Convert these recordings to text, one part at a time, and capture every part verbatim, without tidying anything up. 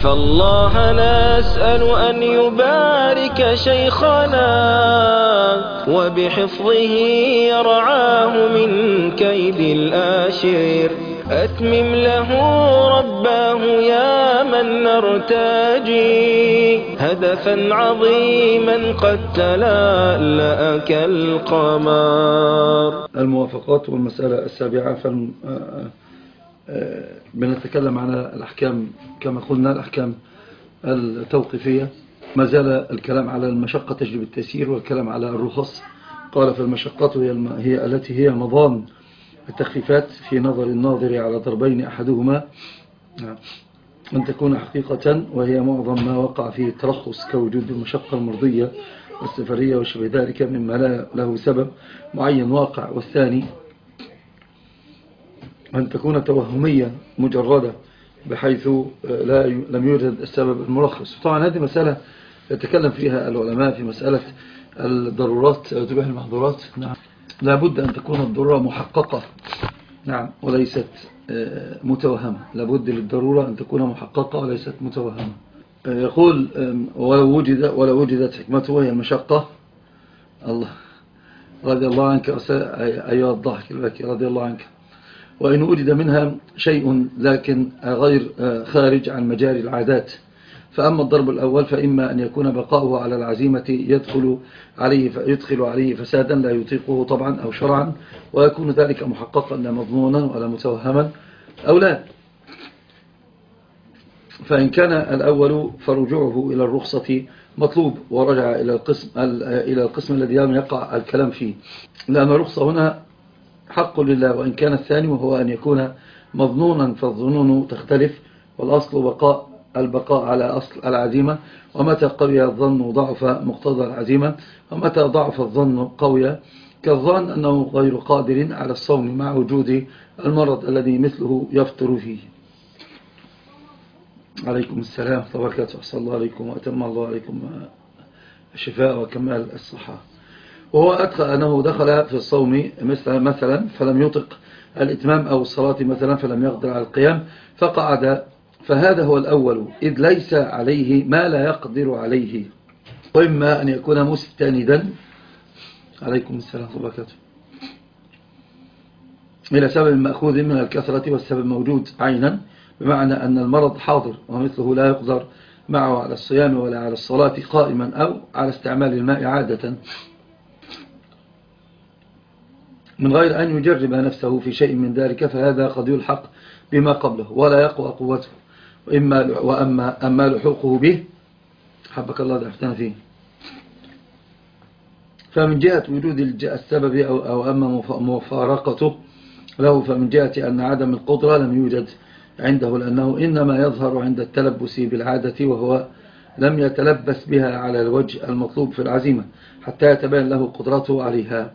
فالله نسأل أن يبارك شيخنا وبحفظه يرعاه من كيد الآشر. أتمم له رباه يا من نرتجي هدفا عظيما قد تلألأ كالقمر. الموافقات والمسألة السابعة فن... بنتكلم عن الأحكام كما قلنا الأحكام التوقيفية. ما زال الكلام على المشقة تجلب التيسير والكلام على الرخص. قال فالمشقة هي, الم... هي التي هي مضان التخفيفات في نظر الناظر على ضربين أحدهما أن تكون حقيقة وهي معظم ما وقع فيه الترخص كوجود المشقة المرضية والسفرية وشبه ذلك مما لا له سبب معين واقع. والثاني أن تكون توهمية مجردة بحيث لا لم يوجد السبب المرخص. طبعا هذه مسألة يتكلم فيها العلماء في مسألة الضرورات تباح المحظورات. نعم، لابد أن تكون الضرورة محققة، نعم، وليست متوهمة. لابد للضرورة أن تكون محققة وليست متوهمة. يقول ولو وجد ولو وجدت حكمته وهي المشقة. الله رضي الله عنك أيها الضحك الباكي رضي الله عنك. وإن وجد منها شيء لكن غير خارج عن مجاري العادات. فأما الضرب الأول فإما أن يكون بقاؤه على العزيمة يدخل عليه يدخل عليه فسادا لا يطيقه طبعا أو شرعا، ويكون ذلك محققا لا مضمونا ولا متوهما أو لا. فإن كان الأول فرجوعه إلى الرخصة مطلوب ورجع إلى القسم إلى القسم الذي لم يقع الكلام فيه، لأن الرخصة هنا حق لله. وإن كان الثاني وهو أن يكون مظنونا فالظنون تختلف، والأصل بقاء البقاء على أصل العزيمة. ومتى قوي الظن ضعف مقتضى العزيمة، ومتى ضعف الظن قوي كالظن أنه غير قادر على الصوم مع وجود المرض الذي مثله يفطر فيه. عليكم السلام وبركاته. أحسن الله عليكم وأتم الله عليكم الشفاء وكمال الصحة. وهو أدخل أنه دخل في الصوم مثلا مثلا فلم يطق الإتمام أو الصلاة مثلا فلم يقدر على القيام فقعد، فهذا هو الأول إذ ليس عليه ما لا يقدر عليه. وإما أن يكون مستندا عليكم السلام وبركاته إلى سبب مأخوذ من الكثرة والسبب موجود عينا، بمعنى أن المرض حاضر ومثله لا يقدر معه على الصيام ولا على الصلاة قائما أو على استعمال الماء عادة، من غير أن يجرب نفسه في شيء من ذلك، فهذا قد يلحق بما قبله ولا يقوى قوته. وإما وأما أما لحوقه به حبك الله دعفتنا فيه فمن جهة وجود السبب أو, أو أما مفارقته له فمن جهة أن عدم القدرة لم يوجد عنده، لأنه إنما يظهر عند التلبس بالعادة وهو لم يتلبس بها على الوجه المطلوب في العزيمة حتى يتبين له قدرته عليها،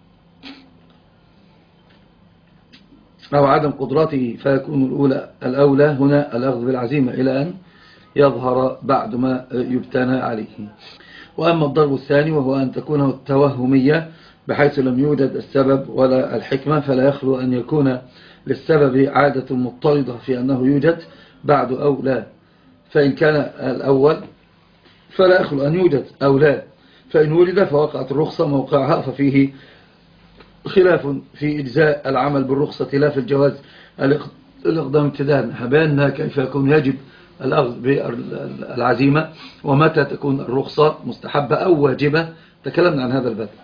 أو عدم قدرته فيكون الأولى الأولى هنا الأخذ بالعزيمة إلى أن يظهر بعد ما يبتنى عليه. وأما الضرب الثاني وهو أن تكون التوهمية بحيث لم يوجد السبب ولا الحكمة، فلا يخلو أن يكون للسبب عادة مضطردة في أنه يوجد بعد أو لا. فإن كان الأول فلا يخلو أن يوجد أو لا، فإن وجد فوقعت الرخصة موقعها، ففيه خلاف في إجزاء العمل بالرخصة لا في الجواز الإقدام ابتداء. حبانا كيف يكون يجب الأخذ بالعزيمة ومتى تكون الرخصة مستحبة أو واجبة. تكلمنا عن هذا الباب.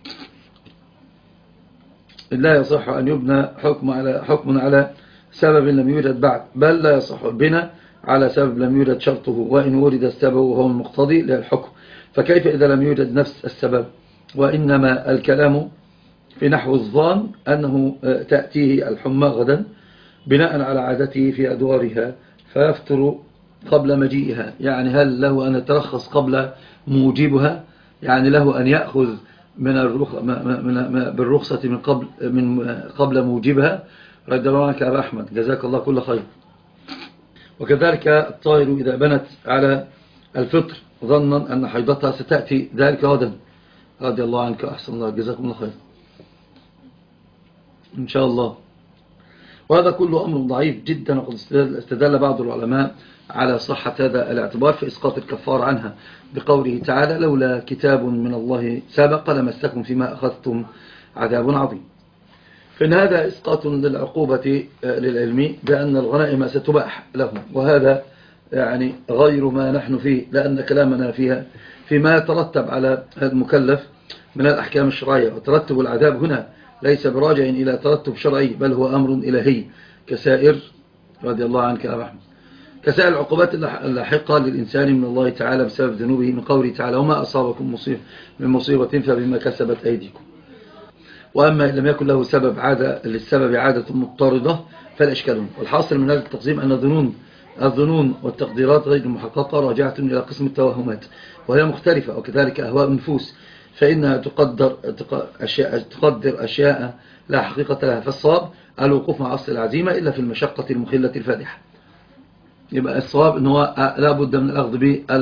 لا يصح أن يبنى حكم على حكم على سبب لم يوجد بعد، بل لا يصح البناء على سبب لم يوجد شرطه، وإن ورد السبب وهو المقتضي للحكم. فكيف إذا لم يوجد نفس السبب؟ وإنما الكلام في نحو الظان أنه تأتيه الحمى غدا بناء على عادته في أدوارها فيفطر قبل مجيئها. يعني هل له أن يترخص قبل موجبها؟ يعني له أن يأخذ من بالرخصة من قبل من قبل موجبها. رضي الله عنك يا أحمد، جزاك الله كل خير. وكذلك الطائر إذا بنت على الفطر ظنا أن حيضتها ستأتي ذلك غدا. رضي الله عنك أحسن الله، جزاكم الله خير إن شاء الله. وهذا كله أمر ضعيف جدا، وقد استدل بعض العلماء على صحة هذا الاعتبار في إسقاط الكفار عنها بقوله تعالى: لولا كتاب من الله سبق لمسكم فيما أخذتم عذاب عظيم. فإن هذا إسقاط للعقوبة للعلم بأن الغنائم ستباح لهم، وهذا يعني غير ما نحن فيه، لأن كلامنا فيها فيما يترتب على المكلف من الأحكام الشرعية. وترتب العذاب هنا ليس براجع إلى ترتب شرعي، بل هو أمر إلهي كسائر رضي الله عنك يا أحمد كسائر العقوبات اللاحقة للإنسان من الله تعالى بسبب ذنوبه، من قوله تعالى: وما أصابكم مصيبة من مصيبة فبما كسبت أيديكم. وأما إن لم يكن له سبب عادة للسبب عادة مضطردة فلا إشكال. والحاصل من هذا التقسيم أن الظنون الظنون والتقديرات غير المحققة راجعة إلى قسم التوهمات، وهي مختلفة. وكذلك أهواء النفوس فإنها تقدر أشياء تقدر أشياء لا حقيقة لها. فالصواب الوقوف مع أصل العزيمة إلا في المشقة المخلة الفادحة. يبقى الصواب أنه لا بد من الأخذ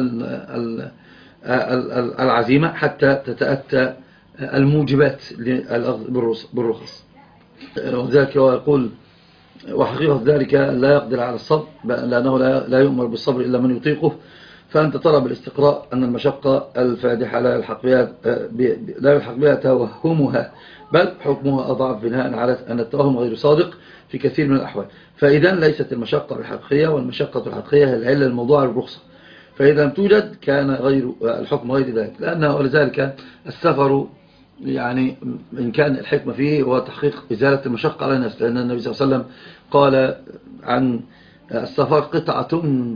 بالعزيمة حتى تتأتى الموجبات للأخذ بالرخص. وذلك هو يقول: وحقيقة ذلك لا يقدر على الصبر، لأنه لا يؤمر بالصبر إلا من يطيقه. فأنت ترى بالاستقراء أن المشقة الفادحة لا يلحق بها لا يلحق بها توهمها، بل حكمها أضعف بناء على أن التوهم غير صادق في كثير من الأحوال. فإذا ليست المشقة الحقيقية، والمشقة الحقيقية هي العلة الموضوع للرخصة. فإذا لم توجد كان غير الحكم غير ذلك، لأنه ولذلك السفر يعني إن كان الحكمة فيه هو تحقيق إزالة المشقة على الناس، لأن النبي صلى الله عليه وسلم قال عن السفر قطعة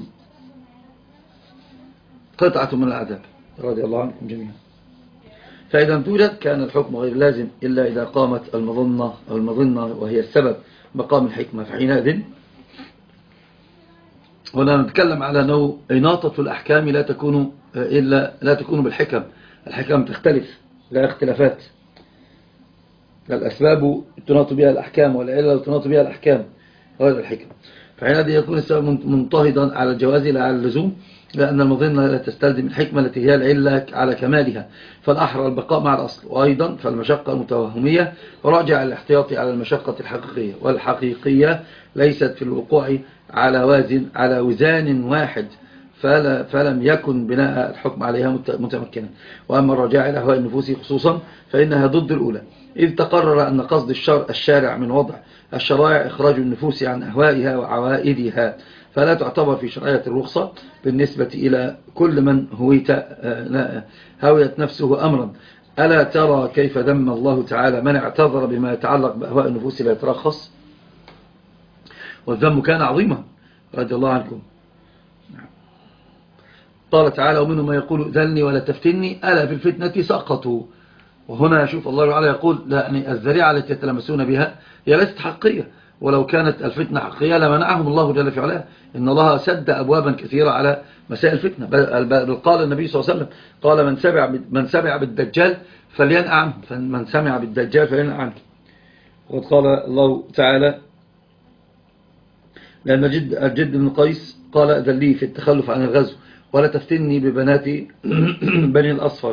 قطعة من العذاب رضي الله عنكم جميعا. فإذا لم توجد كان الحكم غير لازم إلا إذا قامت المظنة أو المظنة وهي السبب مقام الحكمة. فحينئذ هنا نتكلم على أنه إناطة الأحكام لا تكون إلا لا تكون بالحكم. الحكم تختلف، لا اختلافات. الأسباب تناط بها الأحكام، والعلة تناط بها الأحكام غير الحكم. فحينئذ يكون السبب منتهضا على الجواز لا على اللزوم، لأن المظنة لا تستلزم الحكمة التي هي العلة على كمالها، فالأحرى البقاء مع الأصل. وأيضا فالمشقة المتوهمية راجع الاحتياطي على المشقة الحقيقية، والحقيقية ليست في الوقوع على وازن على وزان واحد، فلا فلم يكن بناء الحكم عليها متمكنا. وأما الرجاع إلى أهواء النفوس خصوصا فإنها ضد الأولى، إذ تقرر أن قصد الشارع من وضع الشرائع إخراج النفوس عن أهوائها وعوائدها، فلا تعتبر في شرعية الرخصة بالنسبة إلى كل من هويت هويت نفسه أمرا. ألا ترى كيف ذم الله تعالى من اعتذر بما يتعلق بأهواء النفوس لا يترخص؟ والذم كان عظيما رضي الله عنكم. قال تعالى: ومنهم ما يقول ذلني ولا تفتني ألا في الفتنة سقطوا. وهنا شوف الله تعالى يقول يعني الذريعة التي يتلمسون بها هي ليست حقيقية، ولو كانت الفتنة حقيقية لمنعهم الله جل في علاه. إن الله سد أبوابا كثيرة على مسائل الفتنة، بل قال النبي صلى الله عليه وسلم قال: من سمع من سمع بالدجال فلينأ عنه، من سمع بالدجال فلينأ عنه. وقد قال الله تعالى: لأن الجد, الجد بن قيس قال: أذن لي في التخلف عن الغزو ولا تفتني ببنات بني الأصفر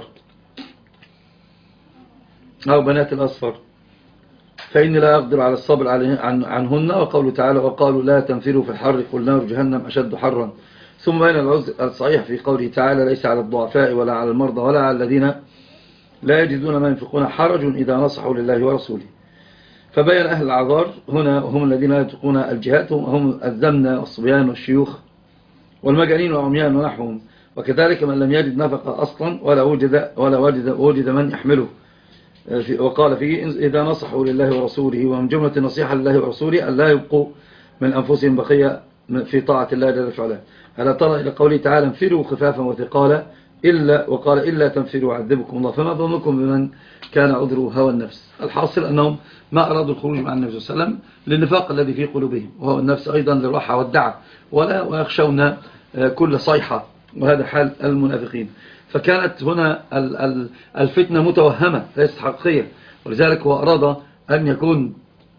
أو بنات الأصفر فإني لا أقدر على الصبر عن عنهن. وقوله تعالى: وقالوا لا تنفروا في الحر قل نار جهنم أشد حرا. ثم بين العذر الصحيح في قوله تعالى: ليس على الضعفاء ولا على المرضى ولا على الذين لا يجدون ما ينفقون حرج إذا نصحوا لله ورسوله. فبين أهل العذار هنا هم الذين لا يتقون الجهاد، هم الزمنة والصبيان والشيوخ والمجانين والعميان ونحوهم. وكذلك من لم يجد نفقة أصلا ولا وجد, ولا وجد, وجد من يحمله. وقال فيه: إذا نصحوا لله ورسوله. ومن جملة النصيحة لله ورسوله أن لا يبقوا من أنفسهم بقية في طاعة الله جل وعلا. ألا ترى إلى قوله تعالى: انفروا خفافا وثقالا إلا وقال إلا تنفروا عذبكم الله. فما ظنكم بمن كان عذره هوى النفس؟ الحاصل أنهم ما أرادوا الخروج مع النبي صلى الله عليه وسلم للنفاق الذي في قلوبهم، وهو النفس أيضا للراحة والدعة، ولا ويخشون كل صيحة، وهذا حال المنافقين. فكانت هنا الفتنة متوهمة ليست حقيقية، ولذلك هو أراد أن يكون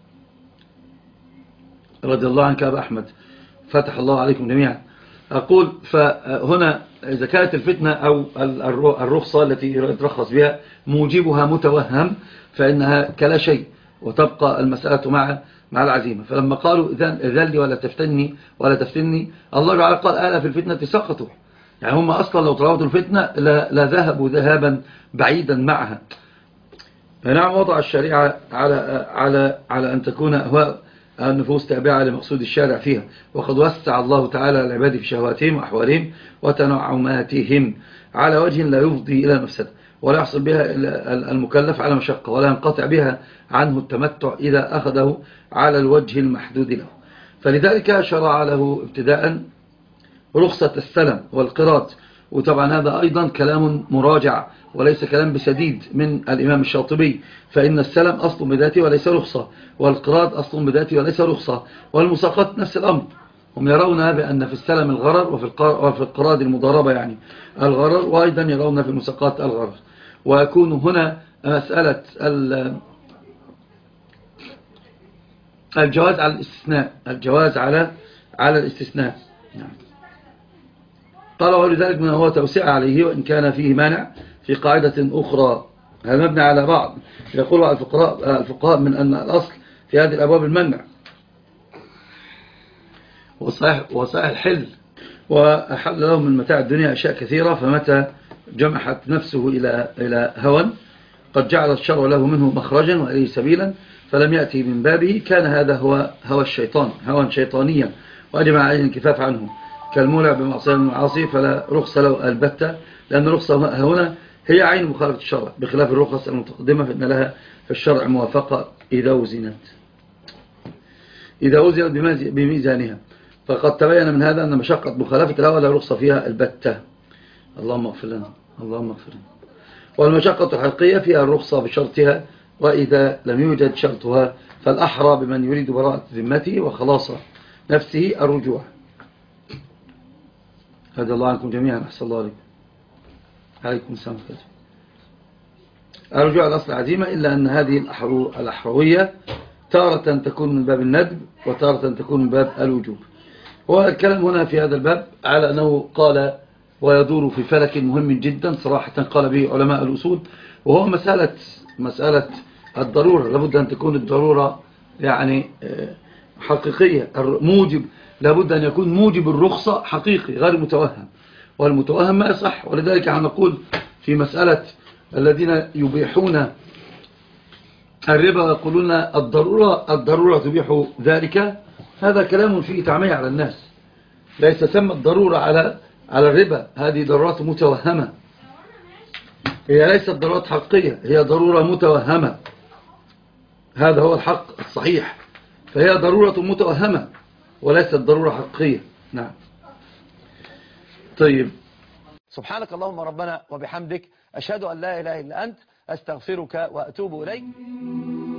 رضي الله عنك أبا أحمد فتح الله عليكم جميعا. أقول فهنا إذا كانت الفتنة أو الرخصة التي يترخص بها موجبها متوهم فإنها كلا شيء، وتبقى المسألة مع مع العزيمة. فلما قالوا إذن لي ولا تفتني ولا تفتني، الله تعالى قال ألا في الفتنة سقطوا. يعني هم أصلا لو طلبوا الفتنة لا ذهبوا ذهابا بعيدا معها. نعم، وضع الشريعة على على على أن تكون أهواء النفوس تابعة لمقصود الشارع فيها، وقد وسع الله تعالى العباد في شهواتهم وأحوالهم وتنعماتهم على وجه لا يفضي إلى مفسدة، ولا يحصل بها المكلف على مشقة، ولا ينقطع بها عنه التمتع إذا أخذه على الوجه المحدود له. فلذلك شرع له ابتداء رخصة السلم والقراض. وطبعا هذا أيضا كلام مراجع وليس كلام بسديد من الإمام الشاطبي، فإن السلم أصل بذاته وليس رخصة، والقراض أصل بذاته وليس رخصة، والمساقات نفس الأمر. هم يرون بأن في السلم الغرر وفي القراض المضاربة يعني الغرر، وأيضا يرون في المساقات الغرر. ويكون هنا مسألة الجواز على الاستثناء، الجواز على على الاستثناء. نعم. قال ولذلك من هو توسع عليه وإن كان فيه مانع في قاعدة أخرى. هذا مبني على بعض. يقول الفقهاء الفقهاء من أن الأصل في هذه الأبواب المنع، وصحيح, وصحيح الحل، وأحل لهم من متاع الدنيا أشياء كثيرة، فمتى جمحت نفسه إلى إلى هوى قد جعل الشرع له منه مخرجا وإليه سبيلا فلم يأتي من بابه، كان هذا هو هوى الشيطان، هوى شيطانيا، وأجمع عليه الانكفاف عنه كالمولع بمعصية من المعاصي، فلا رخص له البتة، لأن الرخصة هنا هي عين مخالفة الشرع، بخلاف الرخص المتقدمة فإن لها في الشرع موافقة إذا وزنت إذا وزنت بميزانها. فقد تبين من هذا أن مشقة مخالفة الهوى لا رخصة فيها البتة. اللهم اغفر لنا، اللهم اغفر لنا. والمشقة الحقيقية فيها الرخصة بشرطها، وإذا لم يوجد شرطها فالأحرى بمن يريد براءة ذمته وخلاص نفسه الرجوع. هذا الله عنكم جميعا، أحسن الله عليكم. عليكم السلام عليكم. الرجوع الأصل عزيمة، إلا أن هذه الأحروية تارة تكون من باب الندب وتارة تكون من باب الوجوب. والكلام هنا في هذا الباب على أنه قال ويدور في فلك مهم جدا صراحة قال به علماء الأصول، وهو مسألة مسألة الضرورة. لابد أن تكون الضرورة يعني حقيقية، موجب لابد أن يكون موجب الرخصة حقيقي غير متوهم، والمتوهم ما يصح. ولذلك نقول في مسألة الذين يبيحون الربا ويقولون الضرورة الضرورة تبيح ذلك، هذا كلام فيه تعمية على الناس. ليس ثم الضرورة على على الربا، هذه ضرورات متوهمة، هي ليست ضرورات حقيقية، هي ضرورة متوهمة. هذا هو الحق الصحيح، فهي ضرورة متوهمة وليست ضرورة حقيقية. نعم. طيب، سبحانك اللهم ربنا وبحمدك، أشهد أن لا إله إلا أنت، أستغفرك وأتوب إليك.